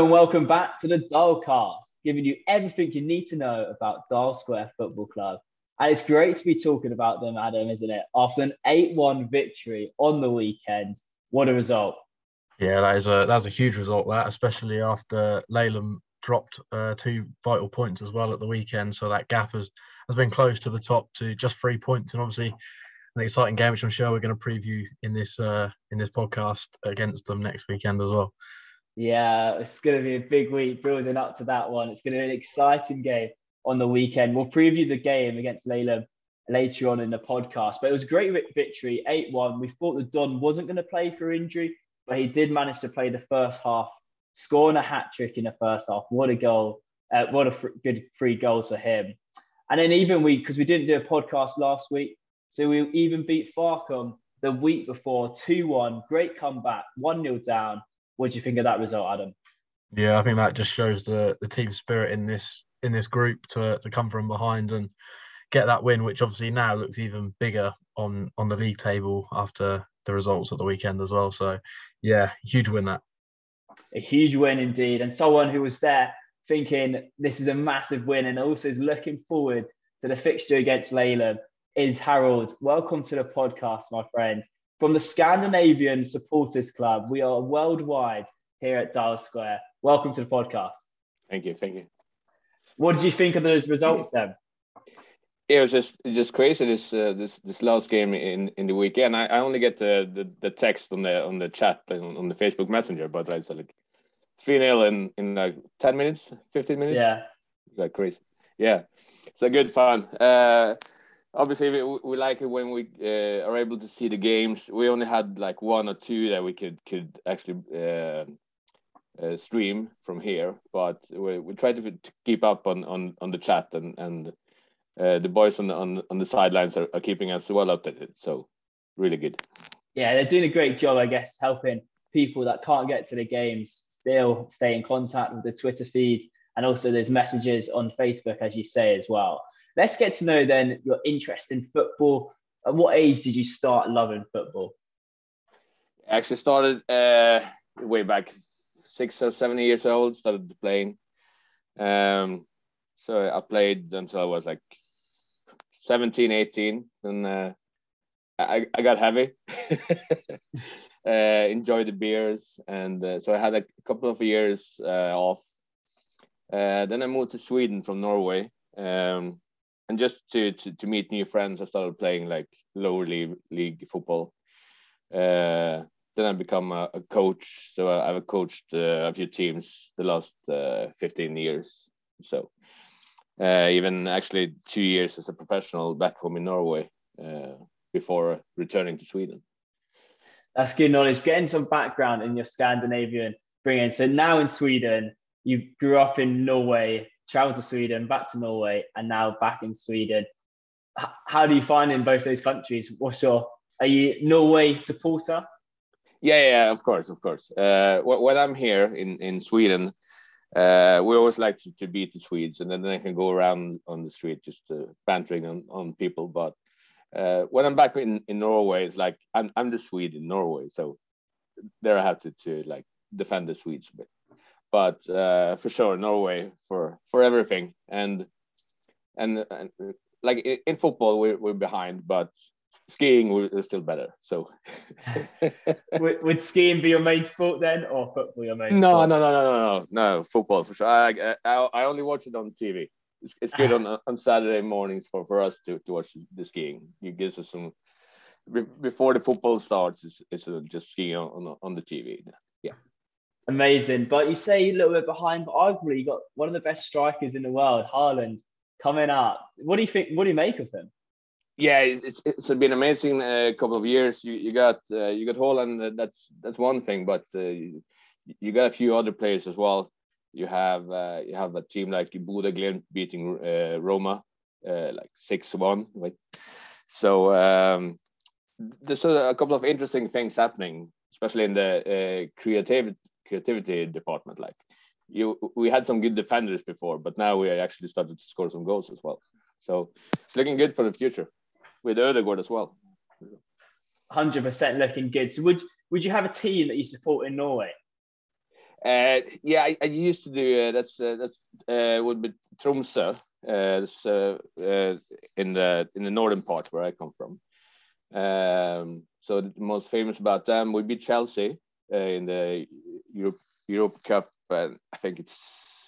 and welcome back to the Dialcast, giving you everything you need to know about Dial Square Football Club. And it's great to be talking about them, Adam, isn't it? After an 8-1 victory on the weekend, what a result. Yeah, that's a huge result, that, especially after Leyland dropped 2 vital points as well at the weekend. So that gap has been close to the top to just 3 points. And obviously an exciting game, which I'm sure we're going to preview in this podcast against them next weekend as well. Yeah, it's going to be a big week building up to that one. It's going to be an exciting game on the weekend. We'll preview the game against Leyland later on in the podcast. But it was a great victory, 8-1. We thought that Don wasn't going to play for injury, but he did manage to play the first half, scoring a hat-trick in the first half. What a goal. Good 3 goals for him. And then because we didn't do a podcast last week, so we even beat Farcombe the week before, 2-1. Great comeback, 1-0 down. What do you think of that result, Adam? Yeah, I think that just shows the team spirit in this group to come from behind and get that win, which obviously now looks even bigger on the league table after the results of the weekend as well. So, yeah, huge win that. A huge win indeed. And someone who was there thinking this is a massive win and also is looking forward to the fixture against Leyland is Harold. Welcome to the podcast, my friend. From the Scandinavian Supporters Club, we are worldwide here at Dial Square. Welcome to the podcast. Thank you. What did you think of those results then? It was just crazy this last game in the weekend. I only get the text on the chat on the Facebook Messenger, but I said like 3-0 in like 10 minutes, 15 minutes. Yeah, it's like crazy. Yeah, it's a good fun. Obviously, we like it when we are able to see the games. We only had like 1 or 2 that we could actually stream from here, but we try to keep up on the chat and the boys on the sidelines are keeping us well updated. So really good. Yeah, they're doing a great job, I guess, helping people that can't get to the games still stay in contact with the Twitter feed, and also there's messages on Facebook, as you say, as well. Let's get to know then your interest in football. At what age did you start loving football? I actually started way back 6 or 7 years old, started playing. So I played until I was like 17, 18. And I got heavy. Enjoyed the beers. And so I had a couple of years off. Then I moved to Sweden from Norway. And just to meet new friends, I started playing like lower league football. Then I become a coach. So I've coached a few teams the last 15 years. So even actually 2 years as a professional back home in Norway before returning to Sweden. That's good knowledge. Getting some background in your Scandinavian bringing. So now in Sweden, you grew up in Norway, traveled to Sweden, back to Norway, and now back in Sweden. How do you find in both those countries? Are you Norway supporter? Yeah, of course. When I'm here in Sweden, we always like to beat the Swedes, and then I can go around on the street just bantering on people. But when I'm back in Norway, it's like I'm the Swede in Norway, so there I have to like defend the Swedes a bit. But for sure, Norway for everything, and like in football we're behind, but skiing we're still better. So would skiing be your main sport then, or football your main sport? No, football for sure. I only watch it on TV. It's good on Saturday mornings for us to watch the skiing. It gives us some before the football starts. It's just skiing on the TV. Yeah. Amazing. But you say you're a little bit behind, but arguably you got one of the best strikers in the world, Haaland, coming up. What do you think? What do you make of him? Yeah, it's been amazing couple of years. You got Haaland. That's one thing, but you got a few other players as well. You have a team like Bodø Glimt beating Roma like 6-1. Right? So there's a couple of interesting things happening, especially in the creativity department. Like we had some good defenders before, but now we actually started to score some goals as well. So it's looking good for the future with Ødegaard as well. 100% looking good. So would you have a team that you support in Norway? Yeah, I used to do that's would be Tromsø. It's in the northern part where I come from. So the most famous about them would be Chelsea in the Europe Cup. I think it's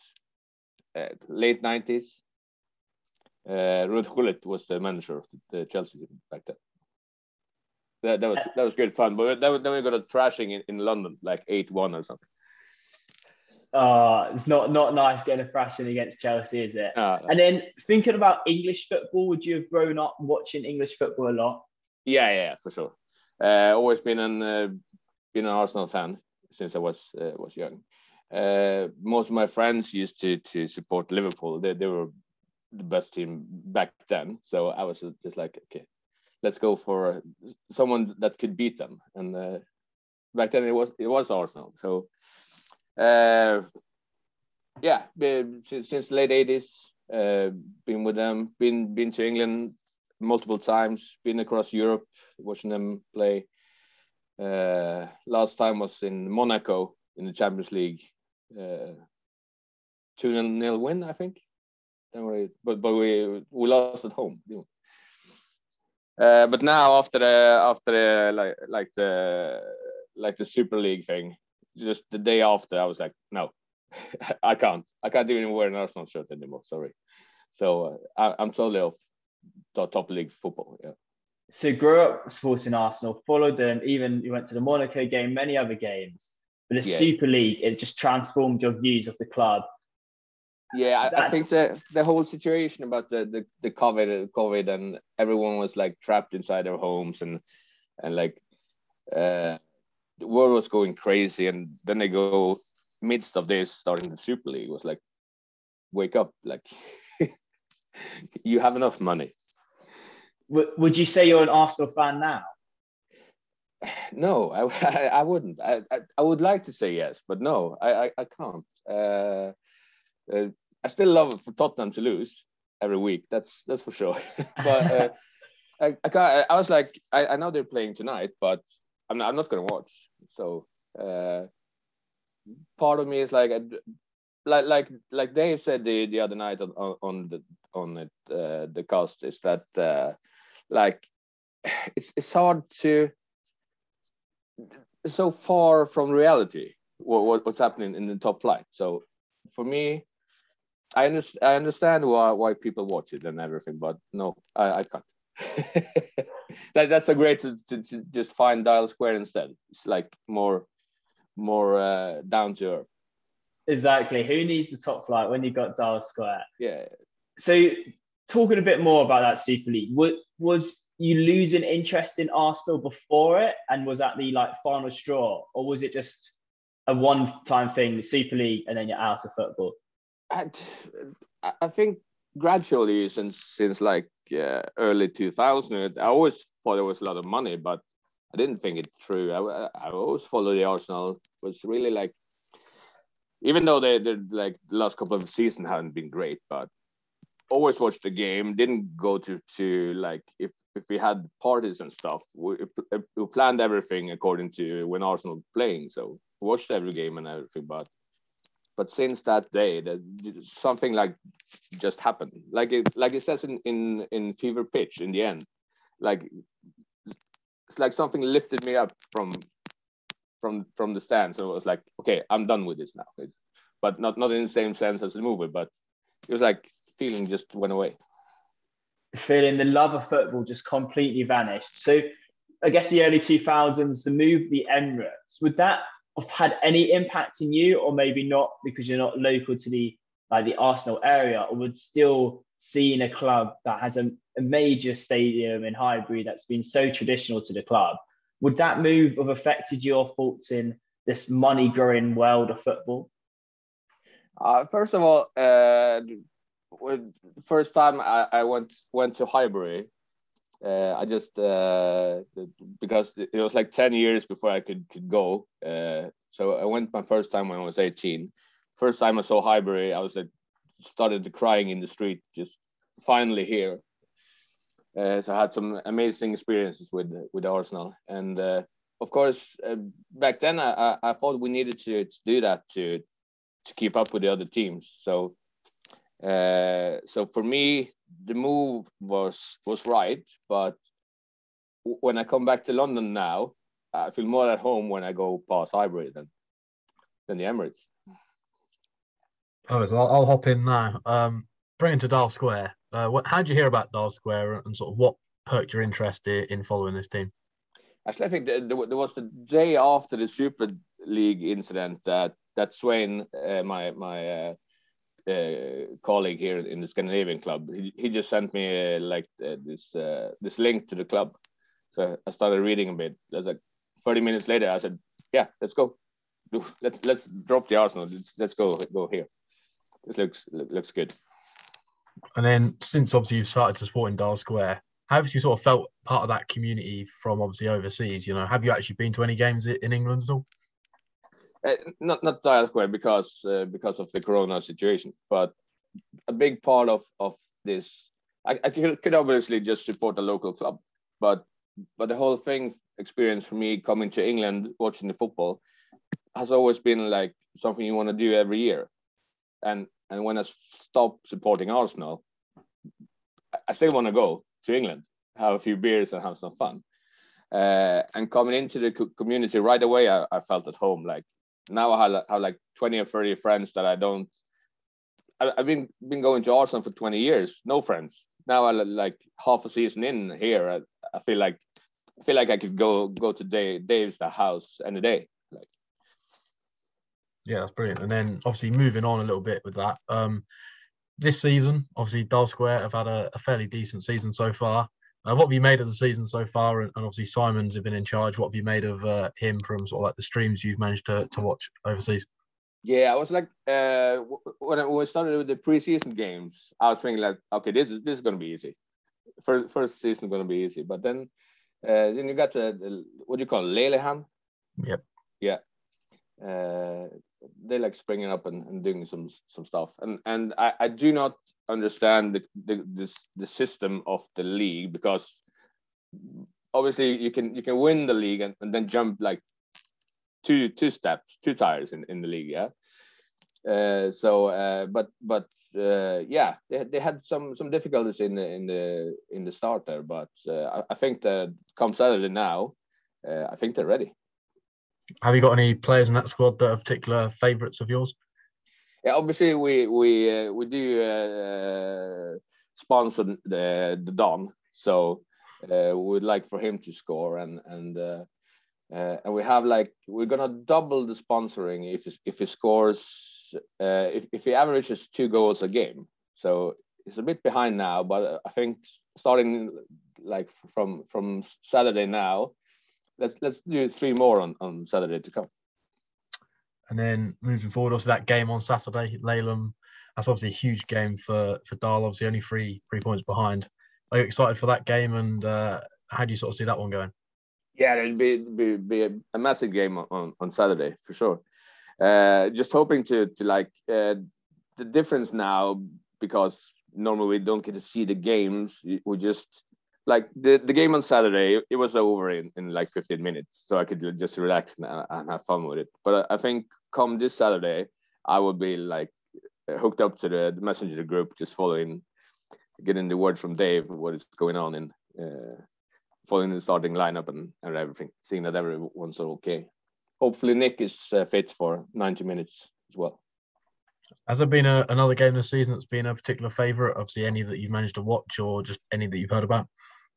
late 90s. Ruud Gullit was the manager of the Chelsea team back then. That was good fun, but then we got a thrashing in London, like 8-1 or something. It's not nice getting a thrashing against Chelsea, is it? No. And then thinking about English football, would you have grown up watching English football a lot? Yeah, for sure. Always been an Arsenal fan since I was young. Most of my friends used to support Liverpool. They were the best team back then, so I was just like, okay, let's go for someone that could beat them. And back then it was Arsenal. So yeah, since the late 80s, been with them, been to England multiple times, been across Europe watching them play. Last time was in Monaco in the Champions League, 2-0 win, I think. But we lost at home. But now after the Super League thing, just the day after, I was like, no, I can't even wear an Arsenal shirt anymore. Sorry. So I'm totally off top league football. Yeah. So grew up supporting Arsenal, followed them, even you went to the Monaco game, many other games. But the Super League, it just transformed your views of the club. Yeah, I think the whole situation about the COVID and everyone was like trapped inside their homes and like the world was going crazy, and then they go midst of this starting the Super League was like, wake up, like you have enough money. Would you say you're an Arsenal fan now? No, I wouldn't. I would like to say yes, but no, I can't. I still love it for Tottenham to lose every week. That's for sure. But I was like, I know they're playing tonight, but I'm not gonna watch. So part of me is like Dave said the other night on the cast is that like it's hard to, so far from reality what's happening in the top flight. So for me, I understand why people watch it and everything, but no, I can't. That's a great to just find Dial Square instead. It's like more down to earth. Exactly. Who needs the top flight when you got Dial Square? Yeah. So talking a bit more about that Super League, was you losing interest in Arsenal before it, and was that the like final straw, or was it just a one-time thing, the Super League, and then you're out of football? I think gradually since like early 2000, I always thought there was a lot of money, but I didn't think it through. I always followed the Arsenal. It was really like, even though they're like the last couple of seasons haven't been great, but always watched the game. Didn't go to like if we had parties and stuff, we planned everything according to when Arsenal playing. So watched every game and everything, but since that day, something like just happened. Like it says in Fever Pitch in the end, like it's like something lifted me up from the stands. So it was like, okay, I'm done with this now. But not in the same sense as the movie, but it was like feeling just went away. Feeling the love of football just completely vanished. So I guess the early 2000s, the move to the Emirates, would that have had any impact in you, or maybe not because you're not local to the Arsenal area, or would still seeing a club that has a major stadium in Highbury that's been so traditional to the club, would that move have affected your thoughts in this money growing world of football? First of all, the first time I went to Highbury, I just because it was like 10 years before I could go. So I went my first time when I was 18. First time I saw Highbury, I was like started crying in the street, just finally here. So I had some amazing experiences with Arsenal, and of course, back then I thought we needed to do that to keep up with the other teams. So for me, the move was right. But when I come back to London now, I feel more at home when I go past Highbury than the Emirates. Oh, well, I'll hop in now. Bring to Dial Square. How did you hear about Dial Square and sort of what perked your interest in following this team? Actually, I think there was the day after the Super League incident that Swain, my colleague here in the Scandinavian club, he just sent me this link to the club. So I started reading a bit. There's like 30 minutes later, I said, "Yeah, let's go. Let's drop the Arsenal. Let's go here. This looks good." And then since obviously you've started to support in Dial Square, how have you sort of felt part of that community from obviously overseas? You know, have you actually been to any games in England at all? Not Dial Square because of the Corona situation, but a big part of this, I could obviously just support a local club, but the whole thing experience for me coming to England, watching the football, has always been like something you want to do every year. And when I stopped supporting Arsenal, I still want to go to England, have a few beers and have some fun. And coming into the community right away, I felt at home. Like now I have like 20 or 30 friends that I've been going to Arsenal for 20 years, no friends. Now I like half a season in here, I feel like I could go to Dave's house any day. Like, yeah, that's brilliant. And then obviously moving on a little bit with that, this season, obviously Dial Square have had a fairly decent season so far. What have you made of the season so far? And obviously Simon's have been in charge. What have you made of him from sort of like the streams you've managed to watch overseas? Yeah, I was like, when we started with the preseason games, I was thinking like, okay, this is going to be easy. First season going to be easy, but then you got the what do you call it, Lillehammer? Yep. Yeah. They like springing up and doing some stuff, and I do not understand the system of the league, because obviously you can win the league and then jump like two tires in the league, yeah. Yeah, they had some difficulties in the start there, but I think that come Saturday now, I think they're ready. Have you got any players in that squad that are particular favourites of yours? Yeah, obviously we do sponsor the Don, so we'd like for him to score, and we have like, we're gonna double the sponsoring if he scores, if he averages 2 goals a game. So it's a bit behind now, but I think starting like from Saturday now, let's do 3 more on Saturday to come. And then moving forward, also that game on Saturday, Laleham, that's obviously a huge game for Dial, obviously only three points behind. Are you excited for that game, and how do you sort of see that one going? Yeah, it'd be a massive game on Saturday for sure. Just hoping to like the difference now, because normally we don't get to see the games. We just like the game on Saturday, it was over in like 15 minutes, so I could just relax and have fun with it. But I think come this Saturday, I will be like hooked up to the messenger group, just getting the word from Dave what is going on in following the starting lineup and everything, seeing that everyone's okay. Hopefully Nick is fit for 90 minutes as well. Has there been another game this season that's been a particular favourite? Obviously, any that you've managed to watch, or just any that you've heard about?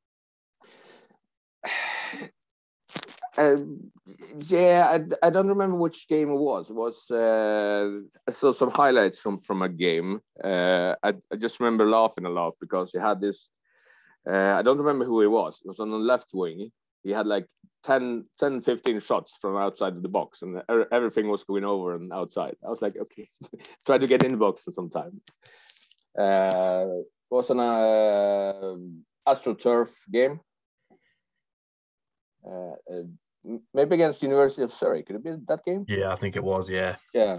Yeah, I don't remember which game it was. It was I saw some highlights from a game. I just remember laughing a lot because he had this. I don't remember who he was. It was on the left wing. He had like 10, 15 shots from outside of the box, and everything was going over and outside. I was like, okay, try to get in the box sometime. It was on a AstroTurf game. Maybe against University of Surrey. Could it be that game? Yeah, I think it was. Yeah.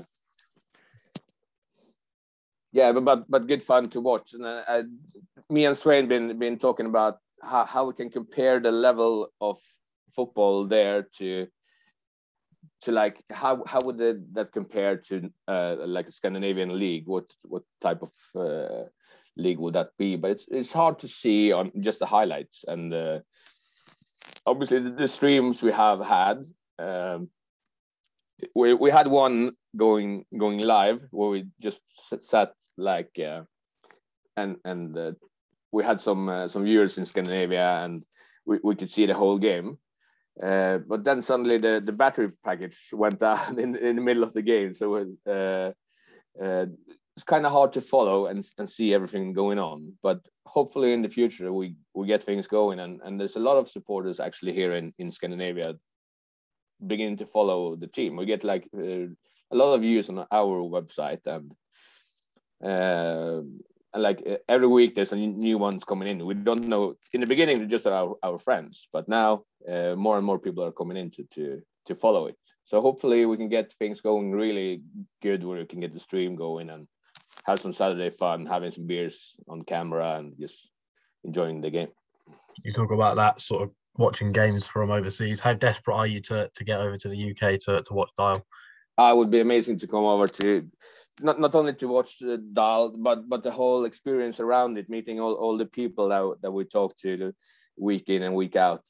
Yeah, but good fun to watch. And me and Swain been talking about how we can compare the level of football there to like how would that compare to like a Scandinavian league? What type of league would that be? But it's hard to see on just the highlights, and obviously the streams we have had. We had one going live where we just sat like and we had some viewers in Scandinavia, and we could see the whole game. But then suddenly the battery package went down in the middle of the game, so it's kind of hard to follow and see everything going on. But hopefully in the future we get things going, and there's a lot of supporters actually here in Scandinavia beginning to follow the team. We get like a lot of views on our website, and like every week there's a new ones coming in. We don't know in the beginning they're just our friends, but now more and more people are coming in to follow it. So hopefully we can get things going really good, where we can get the stream going and have some Saturday fun, having some beers on camera and just enjoying the game. You talk about that sort of watching games from overseas. How desperate are you to get over to the UK to watch Dial? It would be amazing to come over to not only to watch the Dial, but the whole experience around it, meeting all the people that we talk to week in and week out,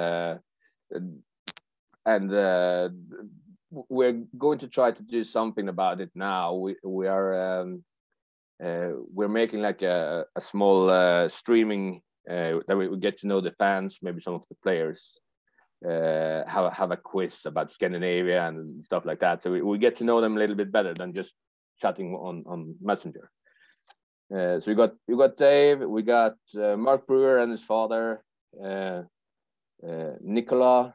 and we're going to try to do something about it now. We're making like a small streaming that we get to know the fans, maybe some of the players, have a quiz about Scandinavia and stuff like that. So we get to know them a little bit better than just chatting on Messenger. So we got Dave, we got Mark Brewer and his father, Nicola,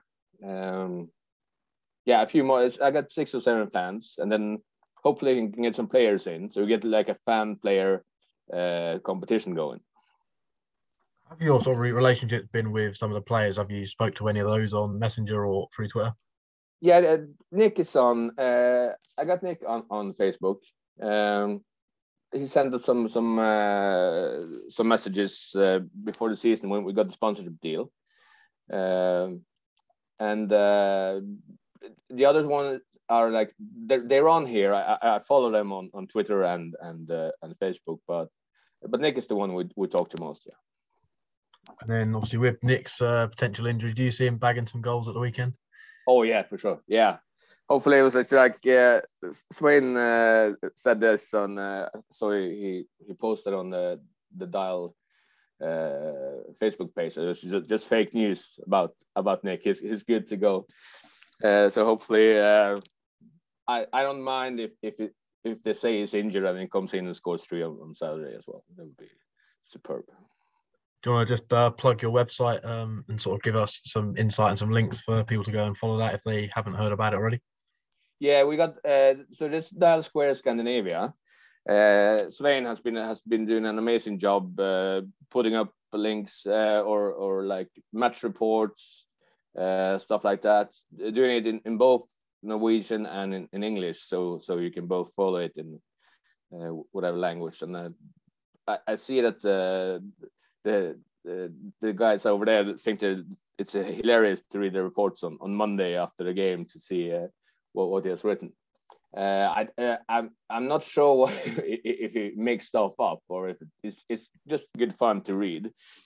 a few more. I got 6 or 7 fans, and then hopefully we can get some players in, so we get like a fan player competition going. Have your sort of relationship been with some of the players? Have you spoke to any of those on Messenger or through Twitter? Yeah, Nick is on. I got Nick on Facebook. He sent us some messages before the season when we got the sponsorship deal, and the other ones are like they're on here. I follow them on Twitter and Facebook, but Nick is the one we talk to most. Yeah. And then obviously with Nick's potential injury, do you see him bagging some goals at the weekend? Oh yeah, for sure. Yeah, hopefully it was like Swain said this on. So he posted on the Dial Facebook page. So it's just fake news about Nick. He's good to go. So hopefully, I don't mind if they say he's injured and he comes in and scores 3 on Saturday as well. That would be superb. Do you want to just plug your website and sort of give us some insight and some links for people to go and follow that if they haven't heard about it already? Yeah, we got so this Dial Square Scandinavia. Svein has been doing an amazing job putting up links or like match reports, stuff like that. Doing it in both Norwegian and in English, so you can both follow it in whatever language. And I see that the guys over there think that it's hilarious to read the reports on Monday after the game to see what he has written. I'm not sure if he makes stuff up or if it's just good fun to read.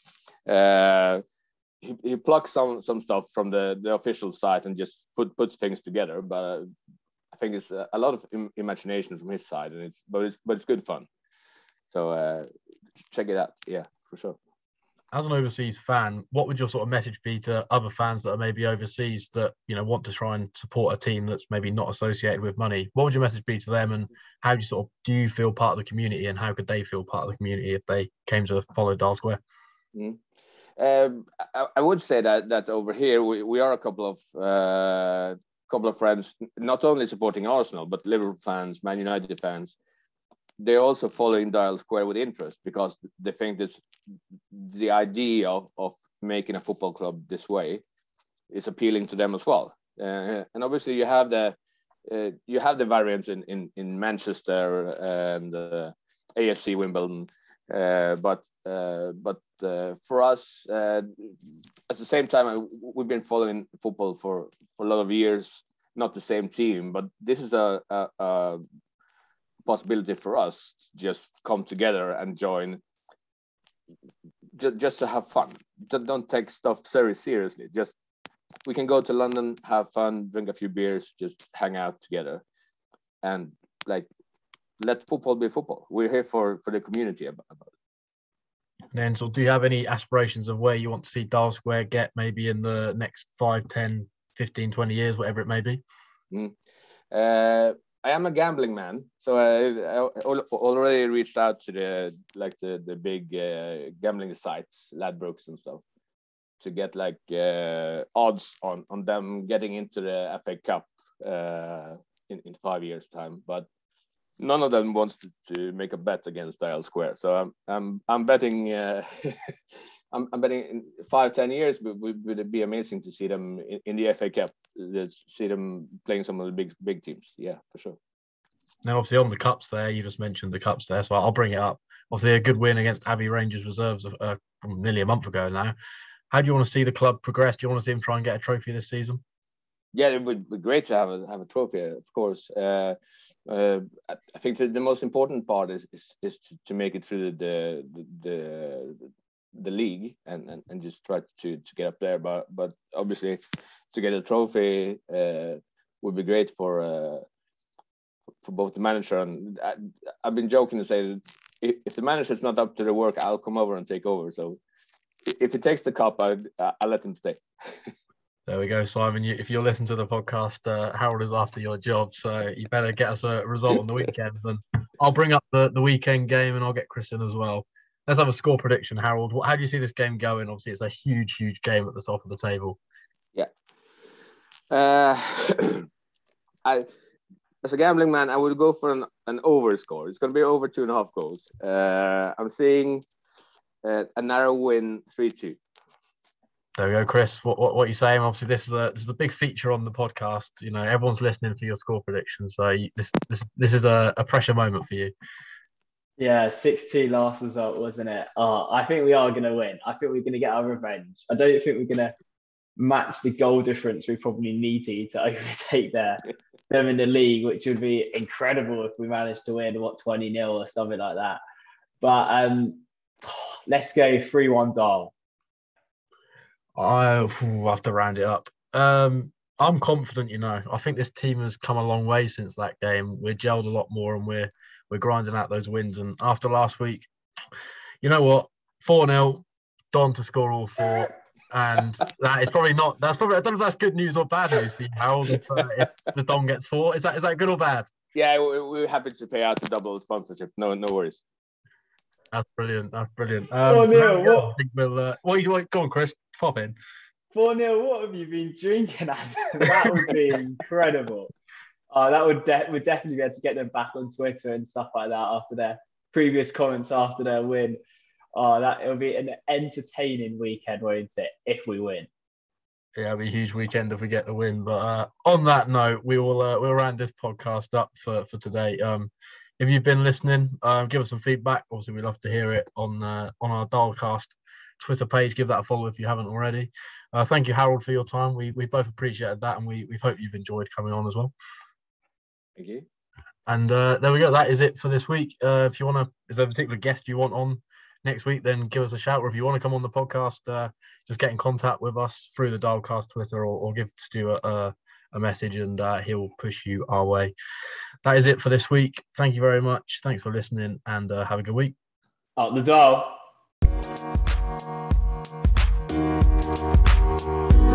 He plucks some stuff from the official site and just puts things together, but I think it's a lot of imagination from his side, and it's good fun. So check it out, yeah, for sure. As an overseas fan, what would your sort of message be to other fans that are maybe overseas that want to try and support a team that's maybe not associated with money? What would your message be to them, and how do you feel part of the community, and how could they feel part of the community if they came to follow Dial Square? Mm-hmm. I would say that over here we are a couple of friends, not only supporting Arsenal but Liverpool fans, Man United fans. They're also following Dial Square with interest because they think this the idea of making a football club this way is appealing to them as well. And obviously you have the variants in Manchester and AFC Wimbledon, But for us, at the same time, we've been following football for a lot of years. Not the same team, but this is a possibility for us to just come together and join, just to have fun. Don't take stuff very seriously. Just we can go to London, have fun, drink a few beers, just hang out together, and like let football be football. We're here for the community about it. And then, so do you have any aspirations of where you want to see Dial Square get maybe in the next 5, 10, 15, 20 years, whatever it may be? I am a gambling man, so I already reached out to the big gambling sites, Ladbrokes and stuff, to get like odds on them getting into the FA Cup in 5 years' time. But none of them wants to make a bet against Dial Square, so I'm betting. I'm betting in 5-10 years, but would it be amazing to see them in the FA Cup? See them playing some of the big teams. Yeah, for sure. Now, obviously, on the cups there, you just mentioned the cups there, so I'll bring it up. Obviously, a good win against Abbey Rangers reserves nearly a month ago now. How do you want to see the club progress? Do you want to see them try and get a trophy this season? Yeah, it would be great to have a trophy, of course. I think the most important part is to make it through the league and just try to get up there. But obviously, to get a trophy would be great for both the manager and I've been joking to say that if the manager's not up to the work, I'll come over and take over. So if he takes the cup, I'll let him stay. There we go, Simon. If you're listening to the podcast, Harold is after your job, so you better get us a result on the weekend. And I'll bring up the weekend game and I'll get Chris in as well. Let's have a score prediction, Harold. How do you see this game going? Obviously, it's a huge game at the top of the table. Yeah. As a gambling man, I would go for an over score. It's going to be over 2.5 goals. I'm seeing a narrow win, 3-2. There we go, Chris. What are you saying? Obviously, this is a big feature on the podcast. You know, everyone's listening for your score predictions. So this is a pressure moment for you. Yeah, 6-2 last result, wasn't it? I think we are going to win. I think we're going to get our revenge. I don't think we're going to match the goal difference we probably need to overtake them in the league, which would be incredible if we managed to win, 20-0 or something like that. But let's go 3-1 Dial. I have to round it up. I'm confident, you know. I think this team has come a long way since that game. We're gelled a lot more and we're grinding out those wins. And after last week, you know what? 4-0, Don to score all 4. And that's probably I don't know if that's good news or bad news for you, Harold, if the Don gets 4. Is that good or bad? Yeah, we're happy to pay out the double sponsorship. No worries. That's brilliant. What? Go on, Chris. Pop in. 4-0. What have you been drinking, Adam? That would be incredible. That would definitely be able to get them back on Twitter and stuff like that after their previous comments after their win. It'll be an entertaining weekend, won't it? If we win. Yeah, it'll be a huge weekend if we get the win. But on that note, we'll round this podcast up for today. If you've been listening, give us some feedback. Obviously, we'd love to hear it on our Dialcast Twitter page. Give that a follow if you haven't already. Thank you, Harold, for your time. We both appreciated that, and we hope you've enjoyed coming on as well. Thank you. And there we go. That is it for this week. If you want to, is there a particular guest you want on next week, then give us a shout. Or if you want to come on the podcast, just get in contact with us through the Dialcast Twitter or give Stuart a message and he'll push you our way. That is it for this week. Thank you very much. Thanks for listening and have a good week. Up the Dial.